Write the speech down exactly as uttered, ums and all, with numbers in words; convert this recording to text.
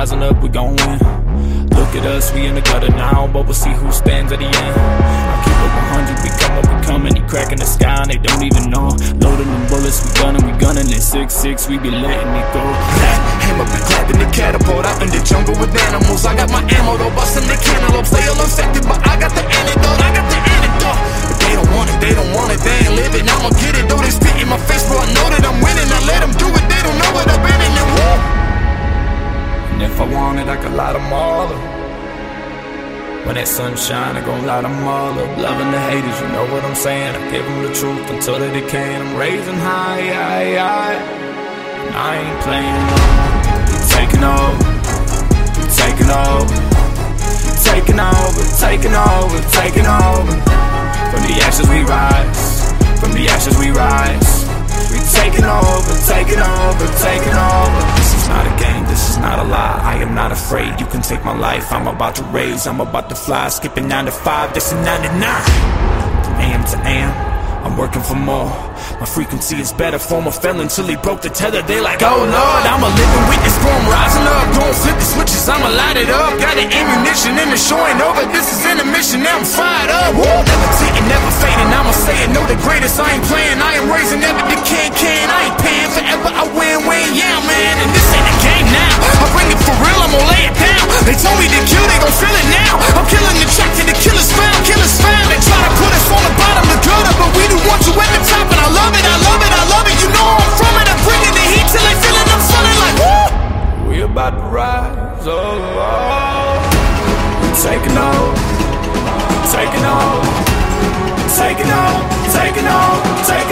rising up, we gon' win. Look at us, we in the gutter now, but we'll see who stands at the end. I keep up one hundred, we come up, we come, and he cracking the sky, and they don't even know. Loading them bullets, we gunning, we gunning it six six, we be letting it go. Hammer be clapping the catapult out in the jungle with animals. I got my ammo though, busting the cantaloupes. They all infected, but I got the antidote. I got the antidote. But they don't want it, they don't want it, they ain't living. I'ma get it though. They spit in my face, bro. I know that I'm winning. I let them do it, they don't know what I've been in. And woo! And if I want it, I could light them all up. When that sun shine, I gon' light them all up. Loving the haters, you know what I'm saying. I give them the truth until they decay. I'm raising high, high, high. And I ain't playing no. Taking over, taking over, taking over, taking over, taking over. From the ashes we rise, from the ashes we rise. We taking over, taking over, taking over. This is not a game, this is not a lie. I am not afraid, you can take my life. I'm about to raise, I'm about to fly. Skipping nine to five, this is ninety-nine. From A M to A M, I'm working for more. My frequency is better, former felon till he broke the tether. They like, oh Lord, I'm a living witness, bro, I'm rising up. Don't flip the switches, I'ma light it up. Got the ammunition and the show ain't over. This is intermission, now I'm fired up. Woo! Never taking, never fading, I'ma say it. No the greatest, I ain't playing. I am raising never the can, can. I ain't paying forever, I win, win, yeah man. And this ain't a game now, I bring it for real, I'ma lay it down. They told me to kill, they gon' feel it now. I'm killing the track till the killer's found, killer's found. They try to put us on the bottom, the gutter, but we the ones who at the top. And I love it, I love it, I love it. You know I'm from it, I'm bringing the heat till they feeling I'm sunning like woo! We about to rise, oh, oh. Taking over, taking over, taking over, taking over, taking over.